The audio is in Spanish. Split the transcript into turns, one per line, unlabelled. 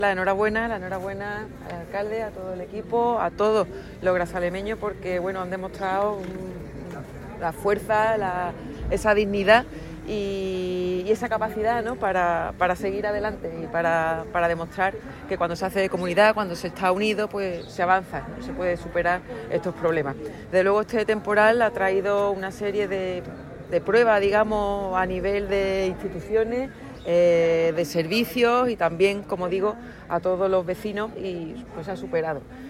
La enhorabuena al alcalde, a todo el equipo, a todos los grazalemeños, porque bueno, han demostrado la fuerza, esa dignidad y esa capacidad, ¿no?, para seguir adelante y para demostrar que cuando se hace de comunidad, cuando se está unido, pues se avanza, ¿no?, se puede superar estos problemas. Desde luego este temporal ha traído una serie de pruebas, digamos, a nivel de instituciones, de servicios y también, como digo, a todos los vecinos, y pues se ha superado.